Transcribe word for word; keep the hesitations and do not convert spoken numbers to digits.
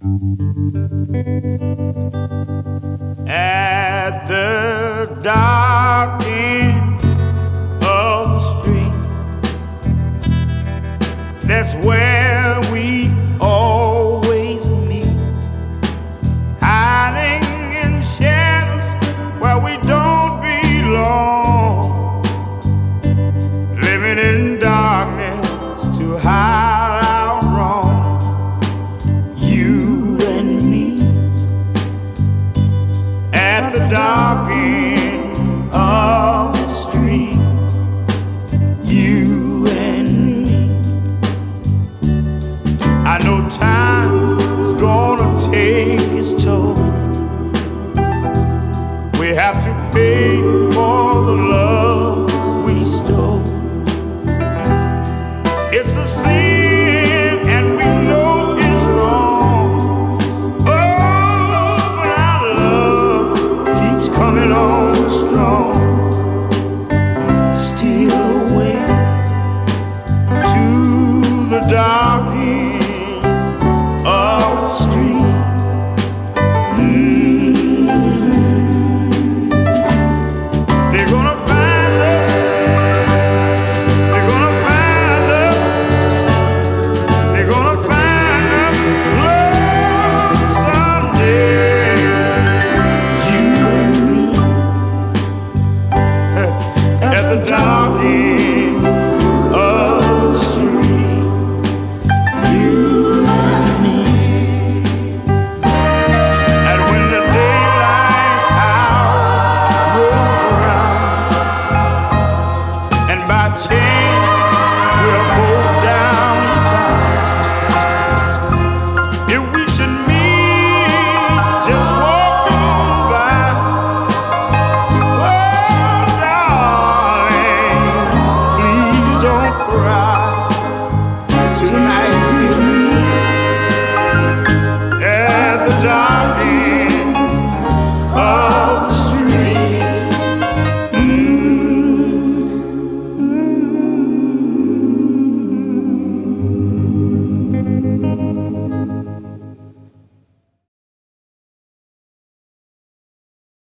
At the dark end of the street, that's where we always meet, hiding in shadows where we don't belong, living in darkness to hide our wrong. You and me at the dark end of the street, you and me. I know time's gonna take its toll. We have to pay for the love we stole. It's a sin and we know it's wrong. Oh, but our love keeps coming on strong. Steal away to the dark end of the street. Mm. They're gonna find us. They're gonna find us. They're gonna find us Lord, someday. You and me at the dark end of the street. You and me. And when the daylight hour rolls around, and by chance we're both downtown, if we should meet just walking by, oh darling, please don't cry. Tonight we'll meet at the dark end